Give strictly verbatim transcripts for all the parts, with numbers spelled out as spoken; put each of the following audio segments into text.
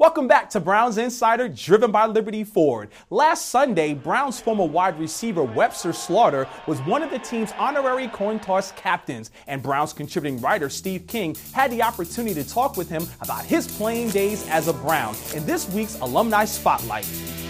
Welcome back to Browns Insider, driven by Liberty Ford. Last Sunday, Browns former wide receiver Webster Slaughter was one of the team's honorary coin toss captains, and Browns contributing writer Steve King had the opportunity to talk with him about his playing days as a Brown in this week's Alumni Spotlight.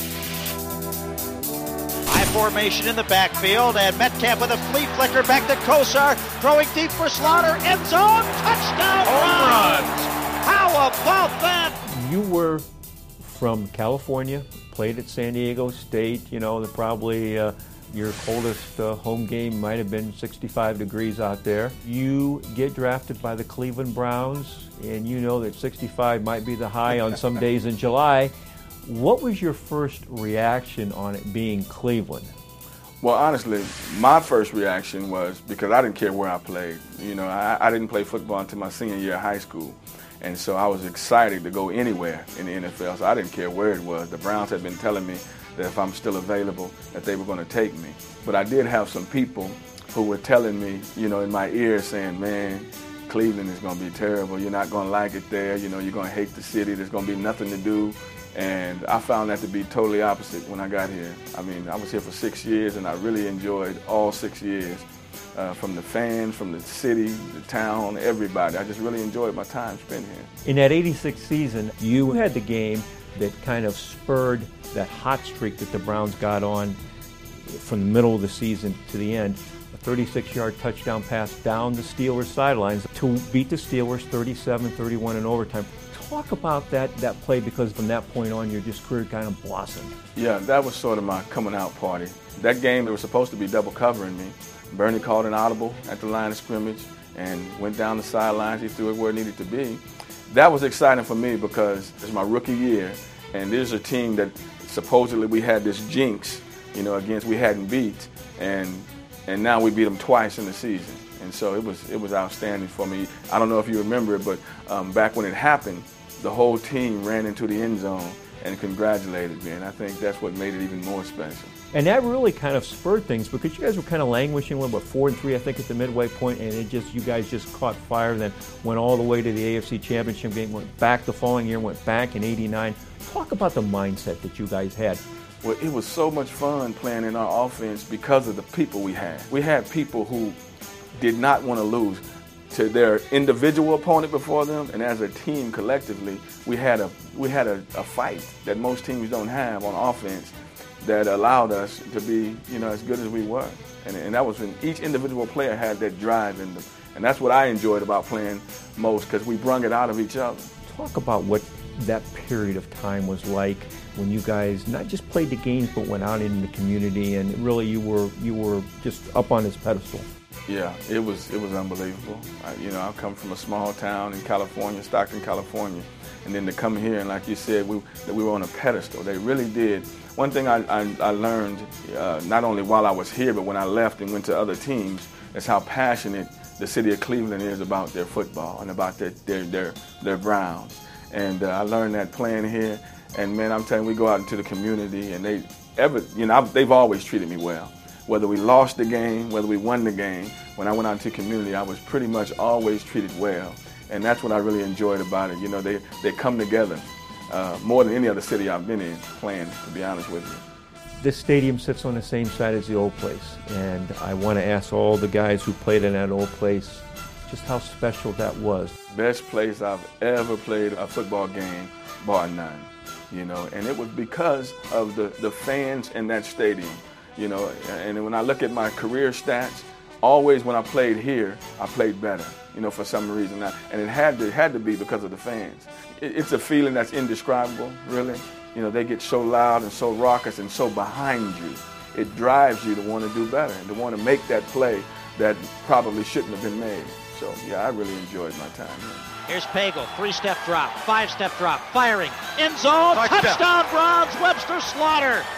High formation in the backfield, and Metcalf with a flea flicker back to Kosar, throwing deep for Slaughter, end zone, touchdown, Browns! How about that? You were from California, played at San Diego State. You know, the probably uh, your coldest uh, home game might have been sixty-five degrees out there. You get drafted by the Cleveland Browns, and you know that sixty-five might be the high on some days in July. What was your first reaction on it being Cleveland? Well, honestly, my first reaction was because I didn't care where I played. You know, I, I didn't play football until my senior year of high school. And so I was excited to go anywhere in the N F L, so I didn't care where it was. The Browns had been telling me that if I'm still available, that they were going to take me. But I did have some people who were telling me, you know, in my ear saying, man, Cleveland is going to be terrible. You're not going to like it there. You know, you're going to hate the city. There's going to be nothing to do. And I found that to be totally opposite when I got here. I mean, I was here for six years, and I really enjoyed all six years. Uh, from the fans, from the city, the town, everybody. I just really enjoyed my time spent here. In that eighty-six season, you had the game that kind of spurred that hot streak that the Browns got on from the middle of the season to the end. A thirty-six yard touchdown pass down the Steelers sidelines to beat the Steelers thirty-seven thirty-one in overtime. Talk about that, that play, because from that point on, your just career kind of blossomed. Yeah, that was sort of my coming out party. That game, they were supposed to be double covering me. Bernie called an audible at the line of scrimmage and went down the sidelines. He threw it where it needed to be. That was exciting for me because it's my rookie year, and there's a team that supposedly we had this jinx, you know, against we hadn't beat, and and now we beat them twice in the season. And so it was it was outstanding for me. I don't know if you remember it, but um, back when it happened, the whole team ran into the end zone and congratulated me, and I think that's what made it even more special. And that really kind of spurred things, because you guys were kind of languishing a little bit, four and three, I think, at the midway point, and it just you guys just caught fire. And then went all the way to the A F C Championship game, went back the following year, went back in eighty-nine. Talk about the mindset that you guys had. Well, it was so much fun playing in our offense because of the people we had. We had people who did not want to lose to their individual opponent before them, and as a team collectively, we had a we had a, a fight that most teams don't have on offense, that allowed us to be, you know, as good as we were. And, and that was when each individual player had that drive in them. And that's what I enjoyed about playing most, because we brung it out of each other. Talk about what that period of time was like when you guys not just played the games, but went out in the community, and really you were you were just up on this pedestal. Yeah, it was it was unbelievable. I, you know, I come from a small town in California, Stockton, California, and then to come here and, like you said, we that we were on a pedestal. They really did. One thing I, I, I learned, uh, not only while I was here, but when I left and went to other teams, is how passionate the city of Cleveland is about their football and about their their their, their Browns. And uh, I learned that playing here. And man, I'm telling you, we go out into the community, and they ever, you know, I've, they've always treated me well. Whether we lost the game, whether we won the game, when I went out into the community, I was pretty much always treated well. And that's what I really enjoyed about it. You know, they, they come together uh, more than any other city I've been in playing, to be honest with you. This stadium sits on the same side as the old place, and I want to ask all the guys who played in that old place just how special that was. Best place I've ever played a football game, bar none. You know, and it was because of the, the fans in that stadium. You know, and when I look at my career stats, always when I played here, I played better, you know, for some reason. And it had to, it had to be because of the fans. It's a feeling that's indescribable, really. You know, they get so loud and so raucous and so behind you. It drives you to want to do better and to want to make that play that probably shouldn't have been made. So, yeah, I really enjoyed my time here. Here's Pagel, three-step drop, five-step drop, firing, end zone, touchdown, touchdown Browns, Webster Slaughter.